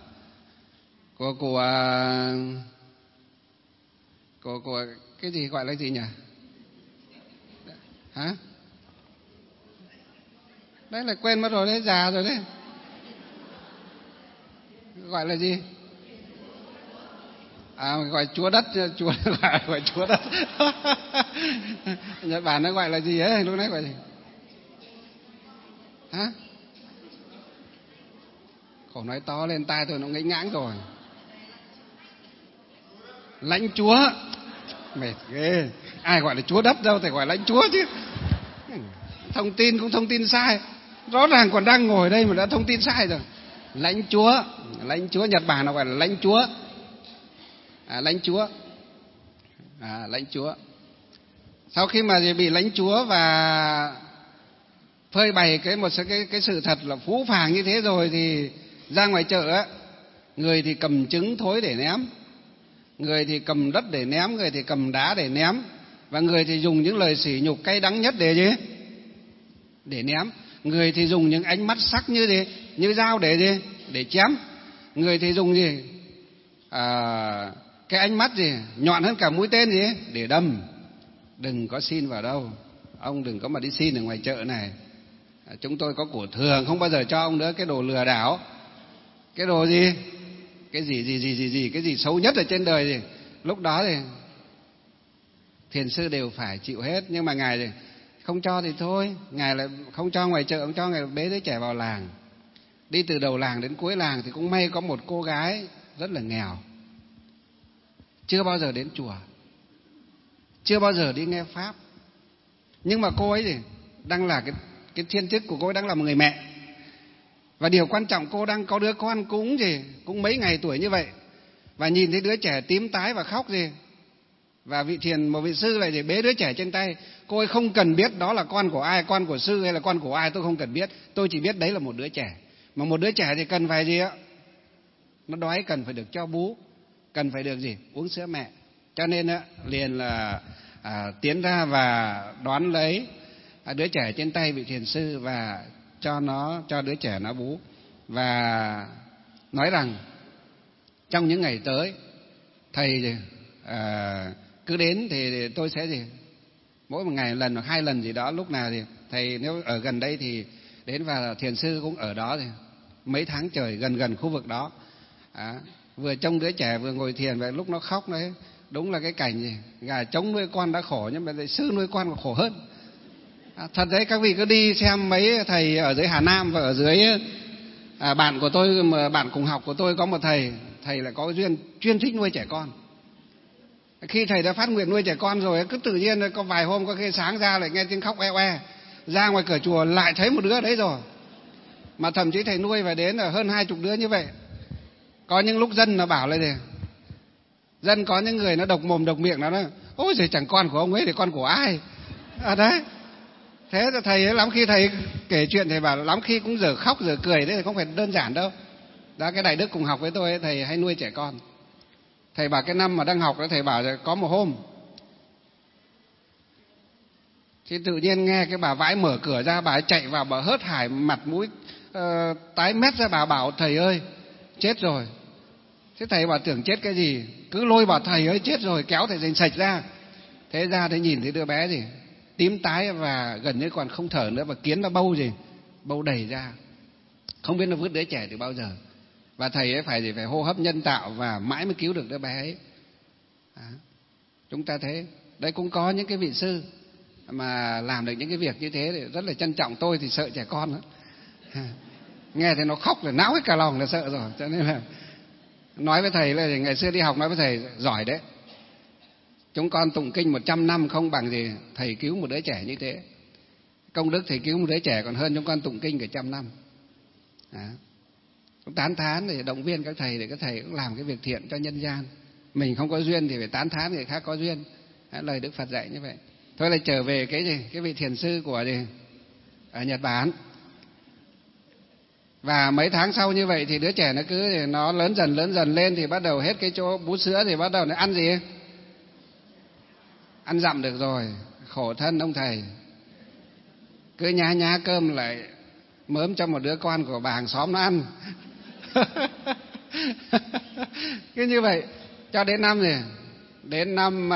cái gì gọi là gì nhỉ? Hả? Đấy là quên mất rồi đấy, già rồi đấy. Gọi là gì? Gọi chúa đất, gọi chúa đất. Nhật Bản nó gọi là gì ấy, lúc nãy gọi gì? Hả? Khổ nói to lên tai tôi nó ngấy ngãng rồi. Lãnh chúa. Mệt ghê. Ai gọi là chúa đất đâu, phải gọi lãnh chúa chứ. Thông tin cũng thông tin sai. Rõ ràng còn đang ngồi đây mà đã thông tin sai rồi. Lãnh chúa Nhật Bản nó gọi là lãnh chúa. Lãnh chúa. Sau khi mà bị lãnh chúa và phơi bày một số cái sự thật là phũ phàng như thế rồi, thì ra ngoài chợ á, người thì cầm trứng thối để ném, người thì cầm đất để ném, người thì cầm đá để ném, và người thì dùng những lời sỉ nhục cay đắng nhất để gì? Để ném. Người thì dùng những ánh mắt sắc như gì? Như dao để gì? Để chém. Người thì dùng gì? Cái ánh mắt gì? Nhọn hơn cả mũi tên gì? Để đâm. Đừng có xin vào đâu. Ông đừng có mà đi xin ở ngoài chợ này. Chúng tôi có của thường, không bao giờ cho ông nữa. Cái đồ lừa đảo, cái đồ gì? Cái gì, cái gì xấu nhất ở trên đời gì? Lúc đó thì thiền sư đều phải chịu hết. Nhưng mà Ngài thì không cho thì thôi. Ngài lại không cho ngoài chợ, ông cho Ngài bế đứa trẻ vào làng. Đi từ đầu làng đến cuối làng thì cũng may có một cô gái rất là nghèo, chưa bao giờ đến chùa, chưa bao giờ đi nghe pháp. Nhưng mà cô ấy thì đang là cái thiên chức của cô ấy đang là một người mẹ. Và điều quan trọng, cô đang có đứa con cũng mấy ngày tuổi như vậy. Và nhìn thấy đứa trẻ tím tái và khóc gì. Và một vị sư lại để bế đứa trẻ trên tay. Cô ấy không cần biết đó là con của ai, con của sư hay là con của ai, tôi không cần biết. Tôi chỉ biết đấy là một đứa trẻ. Mà một đứa trẻ thì cần phải gì ạ? Nó đói cần phải được cho bú, cần phải được gì? Uống sữa mẹ. Cho nên liền là tiến ra và đón lấy đứa trẻ trên tay vị thiền sư và cho đứa trẻ nó bú, và nói rằng trong những ngày tới thầy cứ đến thì tôi sẽ gì, mỗi một ngày lần hoặc 2 lần gì đó, lúc nào thì thầy nếu ở gần đây thì đến, và thiền sư cũng ở đó thì mấy tháng trời gần khu vực đó. Vừa trông đứa trẻ vừa ngồi thiền, và lúc nó khóc đấy, đúng là cái cảnh gì gà trống nuôi con đã khổ, nhưng mà sư nuôi con còn khổ hơn. Thật đấy, các vị cứ đi xem mấy thầy ở dưới Hà Nam và ở dưới bạn của tôi, mà bạn cùng học của tôi có một thầy lại có duyên chuyên thích nuôi trẻ con. Khi thầy đã phát nguyện nuôi trẻ con rồi, cứ tự nhiên có vài hôm có khi sáng ra lại nghe tiếng khóc oe, ra ngoài cửa chùa lại thấy một đứa đấy rồi. Mà thậm chí thầy nuôi và đến là hơn 20 đứa như vậy. Có những lúc dân nó bảo là gì, dân có những người nó độc mồm độc miệng, nó nói ôi giời, chẳng con của ông ấy thì con của ai. Đấy. Thế là thầy ấy, lắm khi thầy kể chuyện, thầy bảo lắm khi cũng giờ khóc giờ cười đấy, không phải đơn giản đâu. Đó, cái đại đức cùng học với tôi ấy, thầy hay nuôi trẻ con. Thầy bảo cái năm mà đang học đó, thầy bảo có một hôm thì tự nhiên nghe cái bà vãi mở cửa ra, bà ấy chạy vào, bà hớt hải mặt mũi tái mét ra, bà bảo thầy ơi chết rồi. Thế thầy bảo tưởng chết cái gì, cứ lôi bảo thầy ơi chết rồi, kéo thầy giành sạch ra. Thế ra thấy nhìn thấy đứa bé gì tím tái và gần như còn không thở nữa, và kiến nó bâu đầy ra, không biết nó vứt đứa trẻ từ bao giờ. và thầy ấy phải hô hấp nhân tạo và mãi mới cứu được đứa bé ấy. Chúng ta thấy đấy, cũng có những cái vị sư mà làm được những cái việc như thế thì rất là trân trọng. Tôi thì sợ trẻ con đó. Nghe thì nó khóc là náo hết cả lòng là sợ rồi, cho nên là nói với thầy là ngày xưa đi học nói với thầy giỏi đấy, chúng con tụng kinh 100 năm không bằng gì thầy cứu một đứa trẻ như thế. Công đức thầy cứu một đứa trẻ còn hơn chúng con tụng kinh cả 100 năm. Cũng tán thán để động viên các thầy để các thầy cũng làm cái việc thiện cho nhân gian. Mình không có duyên thì phải tán thán người khác có duyên. Lời Đức Phật dạy như vậy. Thôi lại trở về cái vị thiền sư của ở Nhật Bản. Và mấy tháng sau như vậy thì đứa trẻ nó lớn dần lên thì bắt đầu hết cái chỗ bú sữa thì bắt đầu nó ăn gì? Ăn dặm được rồi. Khổ thân ông thầy. Cứ nhá cơm lại mớm cho một đứa con của bà hàng xóm nó ăn. Cứ như vậy cho đến năm gì? Đến năm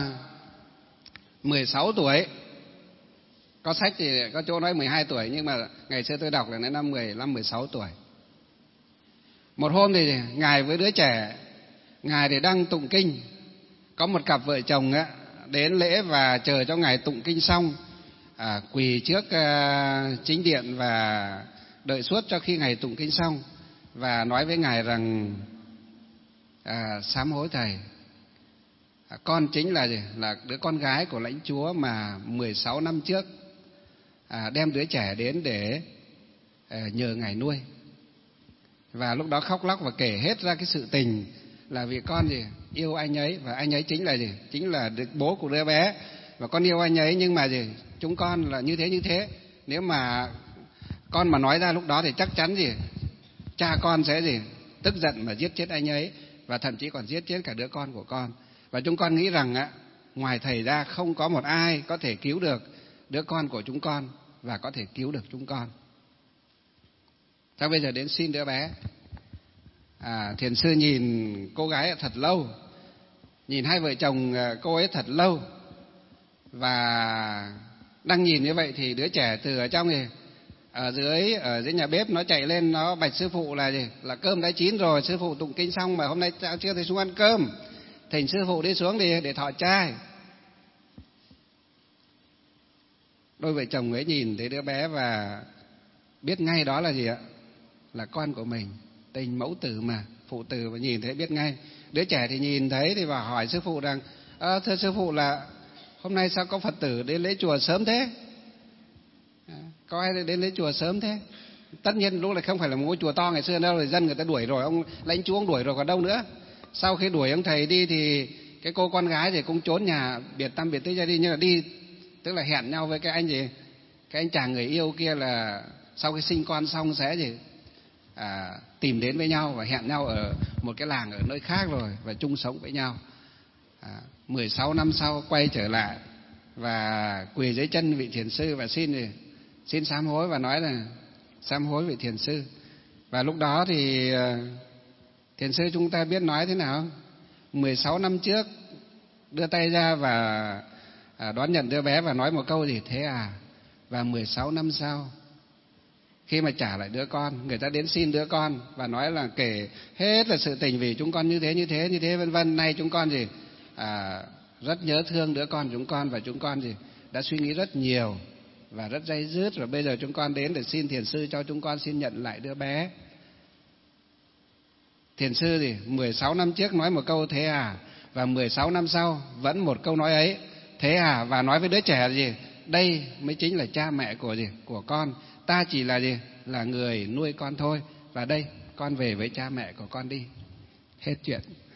16 tuổi. Có sách thì có chỗ nói 12 tuổi, nhưng mà ngày xưa tôi đọc là đến năm 15-16 tuổi. Một hôm thì ngài với đứa trẻ, ngài thì đang tụng kinh. Có một cặp vợ chồng đến lễ và chờ cho ngài tụng kinh xong, quỳ trước chính điện và đợi suốt cho khi ngài tụng kinh xong, và nói với ngài rằng sám hối thầy, con chính là đứa con gái của lãnh chúa mà 16 năm trước đem đứa trẻ đến để nhờ ngài nuôi. Và lúc đó khóc lóc và kể hết ra cái sự tình là vì con yêu anh ấy, và anh ấy chính là chính là bố của đứa bé, và con yêu anh ấy, nhưng mà chúng con là như thế. Nếu mà con mà nói ra lúc đó thì chắc chắn cha con sẽ tức giận mà giết chết anh ấy, và thậm chí còn giết chết cả đứa con của con. Và chúng con nghĩ rằng ngoài thầy ra không có một ai có thể cứu được đứa con của chúng con và có thể cứu được chúng con. Thế bây giờ đến xin đứa bé. Thiền sư nhìn cô gái thật lâu, nhìn hai vợ chồng cô ấy thật lâu, và đang nhìn như vậy thì đứa trẻ từ ở trong ở dưới nhà bếp nó chạy lên, nó bạch sư phụ là cơm đã chín rồi, sư phụ tụng kinh xong mà hôm nay chưa thấy xuống ăn cơm, thỉnh sư phụ đi xuống để thọ trai. Đôi vợ chồng ấy nhìn thấy đứa bé và biết ngay đó là là con của mình. Tình mẫu tử mà, phụ tử mà, nhìn thấy biết ngay. Đứa trẻ thì nhìn thấy thì vào hỏi sư phụ rằng: thưa sư phụ, là hôm nay sao có Phật tử đến lễ chùa sớm thế? Có ai đến lễ chùa sớm thế? Tất nhiên lúc này không phải là một ngôi chùa to ngày xưa đâu, rồi dân người ta đuổi rồi, ông lãnh chúa ông đuổi rồi còn đâu nữa. Sau khi đuổi ông thầy đi thì cái cô con gái thì cũng trốn nhà biệt tâm biệt tích ra đi, nhưng mà đi tức là hẹn nhau với cái anh chàng người yêu kia là sau khi sinh con xong sẽ tìm đến với nhau và hẹn nhau ở một cái làng ở nơi khác rồi và chung sống với nhau. 16 năm sau quay trở lại và quỳ dưới chân vị thiền sư và xin sám hối, và nói là sám hối vị thiền sư. Và lúc đó thì thiền sư chúng ta biết nói thế nào không? 16 năm trước đưa tay ra và đón nhận đứa bé và nói một câu thế à? Và 16 năm sau khi mà trả lại đứa con, người ta đến xin đứa con và nói là kể hết là sự tình vì chúng con như thế vân vân. Nay chúng con rất nhớ thương đứa con chúng con, và chúng con đã suy nghĩ rất nhiều và rất day dứt, và bây giờ chúng con đến để xin thiền sư cho chúng con xin nhận lại đứa bé. Thiền sư 16 năm trước nói một câu thế à, và 16 năm sau vẫn một câu nói ấy, thế à, và nói với đứa trẻ đây mới chính là cha mẹ của con, ta chỉ là người nuôi con thôi, và đây con về với cha mẹ của con đi. Hết chuyện.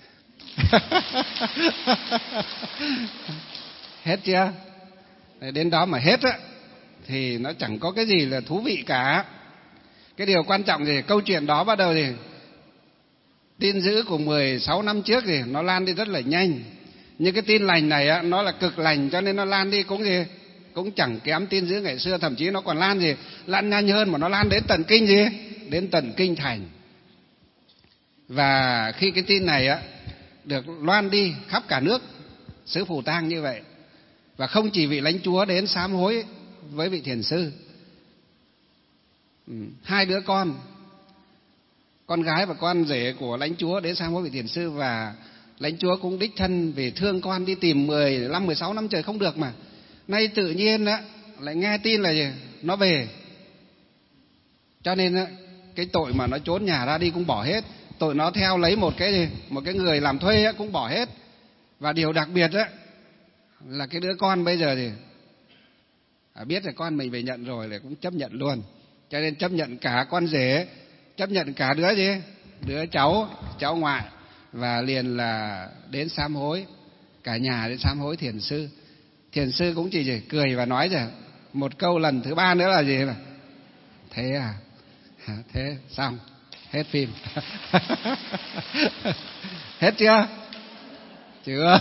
Hết chưa? Đến đó mà hết thì nó chẳng có cái gì là thú vị cả. Cái điều quan trọng câu chuyện đó bắt đầu tin dữ của 16 năm trước nó lan đi rất là nhanh. Nhưng cái tin lành này nó là cực lành, cho nên nó lan đi cũng chẳng kém tin dữ ngày xưa, thậm chí nó còn lan nhanh hơn, mà nó lan đến tận đến tận kinh thành. Và khi cái tin này được loan đi khắp cả nước xứ Phù Tang như vậy, và không chỉ vị lãnh chúa đến sám hối với vị thiền sư, hai đứa con con gái và con rể của lãnh chúa đến sám hối vị thiền sư, và lãnh chúa cũng đích thân vì thương con đi tìm 15, 16 năm trời không được mà. Nay tự nhiên á lại nghe tin là gì? Nó về. Cho nên á, cái tội mà nó trốn nhà ra đi cũng bỏ hết, tội nó theo lấy một cái người làm thuê á, cũng bỏ hết. Và điều đặc biệt á là cái đứa con bây giờ thì biết là con mình về nhận rồi là cũng chấp nhận luôn. Cho nên chấp nhận cả con rể, chấp nhận cả đứa cháu ngoại, và liền là đến sám hối, cả nhà đến sám hối thiền sư. Thiền sư cũng chỉ cười và nói rằng một câu lần thứ ba nữa là gì? Là thế à? Thế xong, hết phim. Hết chưa? Chưa.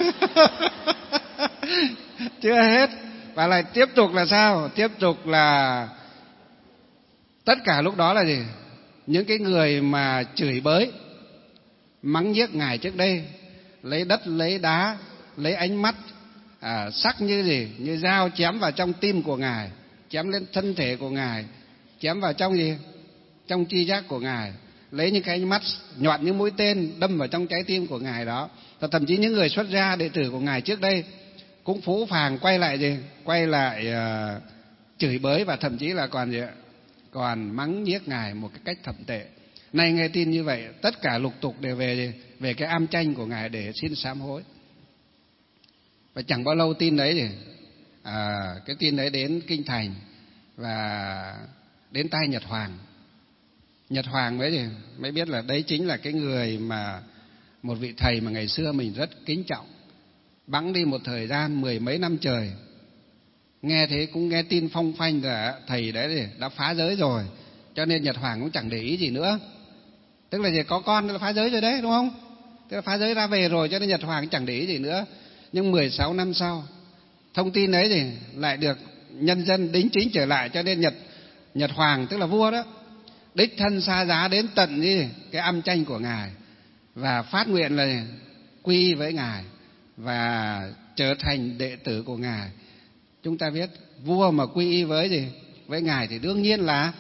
Chưa hết. Và lại tiếp tục là sao? Tiếp tục là tất cả lúc đó là gì? Những cái người mà chửi bới, mắng nhiếc Ngài trước đây, lấy đất, lấy đá, lấy ánh mắt sắc như gì? Như dao chém vào trong tim của Ngài, chém lên thân thể của Ngài, chém vào trong gì? Trong tri giác của Ngài, lấy những cái ánh mắt nhọn như mũi tên đâm vào trong trái tim của Ngài đó. Và thậm chí những người xuất gia đệ tử của Ngài trước đây cũng phũ phàng quay lại gì? Quay lại chửi bới, và thậm chí là còn mắng nhiếc Ngài một cái cách thậm tệ. Nay nghe tin như vậy, tất cả lục tục đều về cái am tranh của Ngài để xin sám hối. Và chẳng bao lâu tin đấy cái tin đấy đến kinh thành và đến tai Nhật Hoàng. Nhật Hoàng mới biết là đấy chính là cái người mà một vị thầy mà ngày xưa mình rất kính trọng. Bẵng đi một thời gian 10 mấy năm trời, nghe thế cũng nghe tin phong phanh là thầy đấy đã phá giới rồi, cho nên Nhật Hoàng cũng chẳng để ý gì nữa. Tức là có con là phá giới rồi đấy, đúng không? Tức là phá giới ra về rồi, cho nên Nhật Hoàng cũng chẳng để ý gì nữa. Nhưng 16 năm sau, thông tin đấy thì lại được nhân dân đính chính trở lại, cho nên Nhật Hoàng tức là vua đó, đích thân xa giá đến tận cái am tranh của Ngài và phát nguyện là quy y với Ngài và trở thành đệ tử của Ngài. Chúng ta biết vua mà quy y với Ngài thì đương nhiên là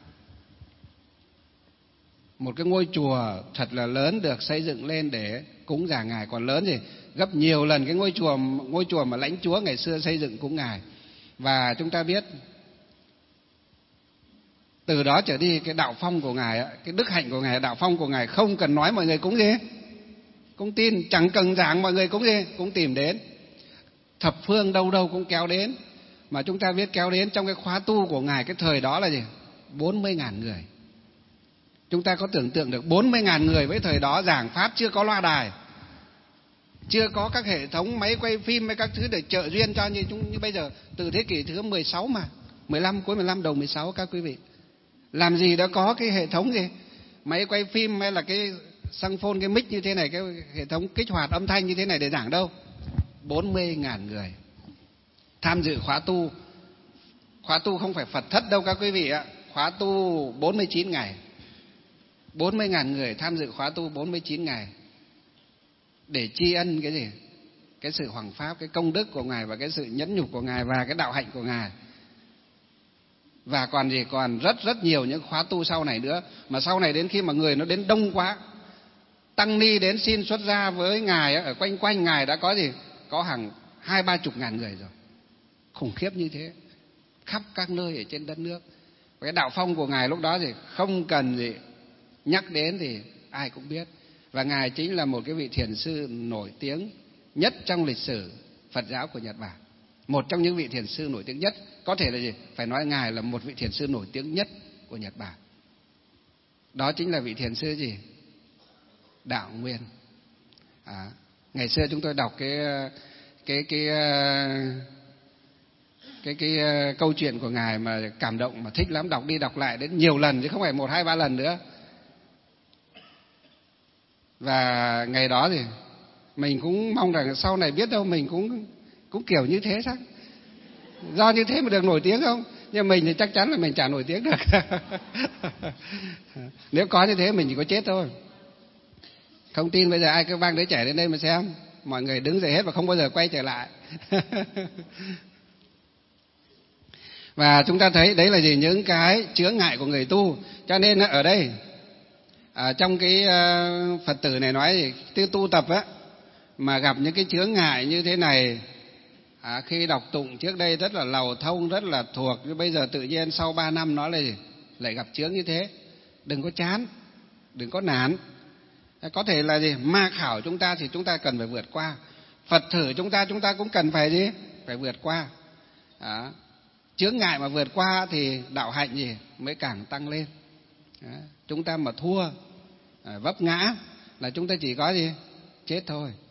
một cái ngôi chùa thật là lớn được xây dựng lên để cúng dường Ngài, còn lớn gấp nhiều lần cái ngôi chùa mà lãnh chúa ngày xưa xây dựng cúng Ngài. Và chúng ta biết từ đó trở đi cái đạo phong của Ngài, cái đức hạnh của Ngài, đạo phong của Ngài không cần nói mọi người cúng gì, cũng tin, chẳng cần giảng mọi người cúng gì, cũng tìm đến. Thập phương đâu đâu cũng kéo đến. Mà chúng ta biết kéo đến trong cái khóa tu của Ngài cái thời đó là 40.000 người. Chúng ta có tưởng tượng được 40.000 người với thời đó giảng pháp, chưa có loa đài, chưa có các hệ thống máy quay phim hay các thứ để trợ duyên cho như bây giờ, từ thế kỷ thứ 16 mà, 15, cuối 15 đầu 16 các quý vị. Làm gì đã có cái hệ thống máy quay phim hay là cái xăng phôn, cái mic như thế này, cái hệ thống kích hoạt âm thanh như thế này để giảng đâu. 40.000 người tham dự khóa tu. Khóa tu không phải Phật thất đâu các quý vị ạ. Khóa tu 49 ngày. 40.000 người tham dự khóa tu 49 ngày để tri ân cái gì? Cái sự hoằng pháp, cái công đức của Ngài và cái sự nhẫn nhục của Ngài và cái đạo hạnh của Ngài. Và còn rất nhiều những khóa tu sau này nữa. Mà sau này đến khi mà người nó đến đông quá, tăng ni đến xin xuất gia với Ngài, ở quanh Ngài đã có hàng 20-30 ngàn người rồi. Khủng khiếp như thế, khắp các nơi ở trên đất nước. Và cái đạo phong của Ngài lúc đó thì không cần nhắc đến thì ai cũng biết. Và Ngài chính là một cái vị thiền sư nổi tiếng nhất trong lịch sử Phật giáo của Nhật Bản. Một trong những vị thiền sư nổi tiếng nhất, có thể là phải nói Ngài là một vị thiền sư nổi tiếng nhất của Nhật Bản. Đó chính là vị thiền sư Đạo Nguyên. Ngày xưa chúng tôi đọc cái câu chuyện của Ngài mà cảm động, mà thích lắm, đọc đi đọc lại đến nhiều lần chứ không phải 1, 2, 3 lần nữa. Và ngày đó thì mình cũng mong rằng sau này biết đâu mình cũng kiểu như thế chắc. Do như thế mà được nổi tiếng không? Nhưng mình thì chắc chắn là mình chả nổi tiếng được. Nếu có như thế mình chỉ có chết thôi. Không tin bây giờ ai cứ mang đứa trẻ đến đây mà xem, mọi người đứng dậy hết và không bao giờ quay trở lại. Và chúng ta thấy đấy là những cái chướng ngại của người tu. Cho nên ở đây Trong cái Phật tử này nói thì cái tu tập á, mà gặp những cái chướng ngại như thế này, khi đọc tụng trước đây rất là lầu thông, rất là thuộc, nhưng bây giờ tự nhiên sau 3 năm nói là gì? Lại gặp chướng như thế. Đừng có chán, đừng có nản. Có thể là gì? Ma khảo chúng ta thì chúng ta cần phải vượt qua. Phật thử chúng ta cũng cần phải gì? Phải vượt qua. Chướng ngại mà vượt qua thì đạo hạnh gì? Mới càng tăng lên. Chúng ta mà thua, vấp ngã là chúng ta chỉ có gì? Chết thôi.